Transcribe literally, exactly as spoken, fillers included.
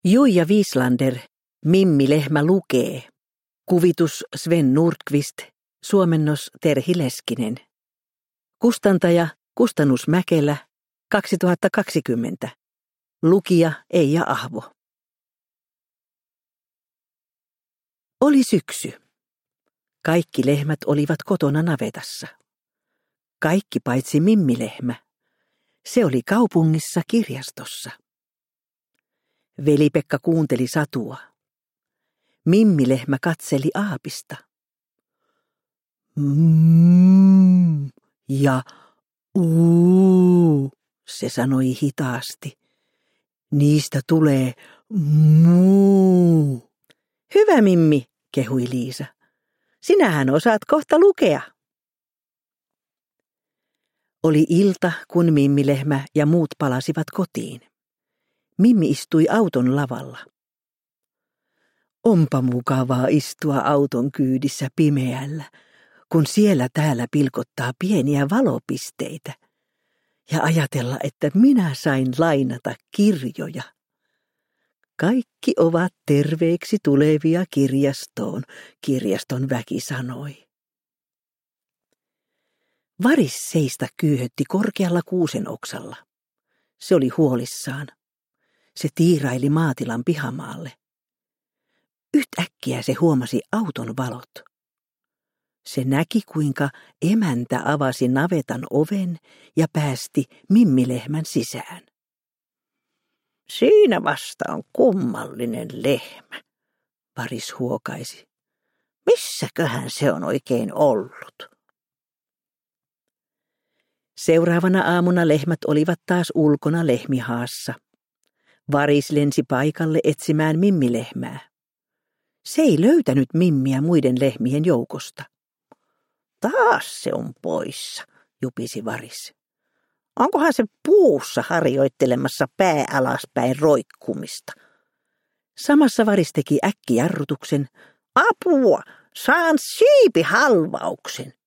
Juija Wieslander, Mimmi lehmä lukee. Kuvitus Sven Nordqvist, suomennos Terhi Leskinen. Kustantaja Kustannus Mäkelä, kaksituhattakaksikymmentä. Lukija Eija Ahvo. Oli syksy. Kaikki lehmät olivat kotona navetassa. Kaikki paitsi Mimmi-lehmä. Se oli kaupungissa kirjastossa. Veli-Pekka kuunteli satua. Mimmi-lehmä katseli aapista. Mmm ja uu, se sanoi hitaasti. Niistä tulee muu. Hyvä Mimmi, kehui Liisa. Sinähän osaat kohta lukea. Oli ilta, kun Mimmi-lehmä ja muut palasivat kotiin. Mimmi istui auton lavalla. Onpa mukavaa istua auton kyydissä pimeällä, kun siellä täällä pilkottaa pieniä valopisteitä, ja ajatella, että minä sain lainata kirjoja. Kaikki ovat terveeksi tulevia kirjastoon, kirjaston väki sanoi. Varis seistä kyyhötti korkealla kuusen oksalla. Se oli huolissaan. Se tiiraili maatilan pihamaalle. Yhtäkkiä se huomasi auton valot. Se näki, kuinka emäntä avasi navetan oven ja päästi Mimmi-lehmän sisään. Siinä vasta on kummallinen lehmä, Varis huokaisi. Missäköhän se on oikein ollut? Seuraavana aamuna lehmät olivat taas ulkona lehmihaassa. Varis lensi paikalle etsimään Mimmi-lehmää. Se ei löytänyt Mimmiä muiden lehmien joukosta. Taas se on poissa, jupisi Varis. Onkohan se puussa harjoittelemassa pää alaspäin roikkumista? Samassa Varis teki äkkijarrutuksen. Apua, saan siipihalvauksen.